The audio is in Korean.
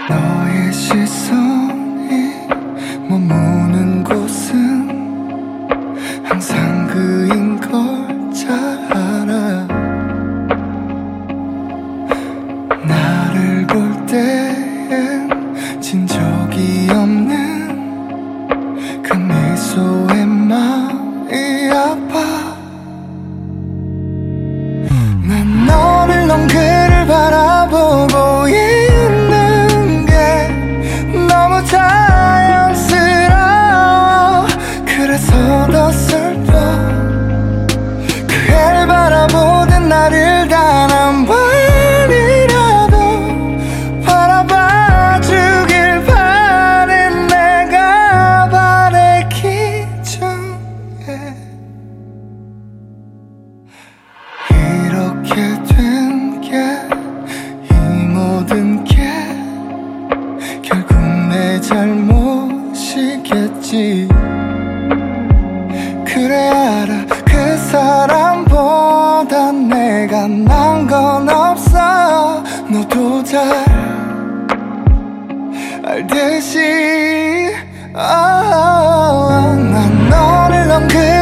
너의 시선이 머무는 곳은 항상 그인 걸 잘 알아. 나를 볼 땐 진 적이 없는 그 미소에 마음이 아파. 난 너를 넌그를 바라보고 있는 게 너무 자연스러워. 그래서 더 슬퍼. 그 애를 바라보던 나를 단 한 번이라도 바라봐 주길 바래. 내가 바랬기 중에 이렇게 된 게 이 모든 게 결국 내 잘못이겠지. 그래 알아. 그 사람보다 내가 난 건 없어. 너도 잘 알듯이 난 너를 넌 그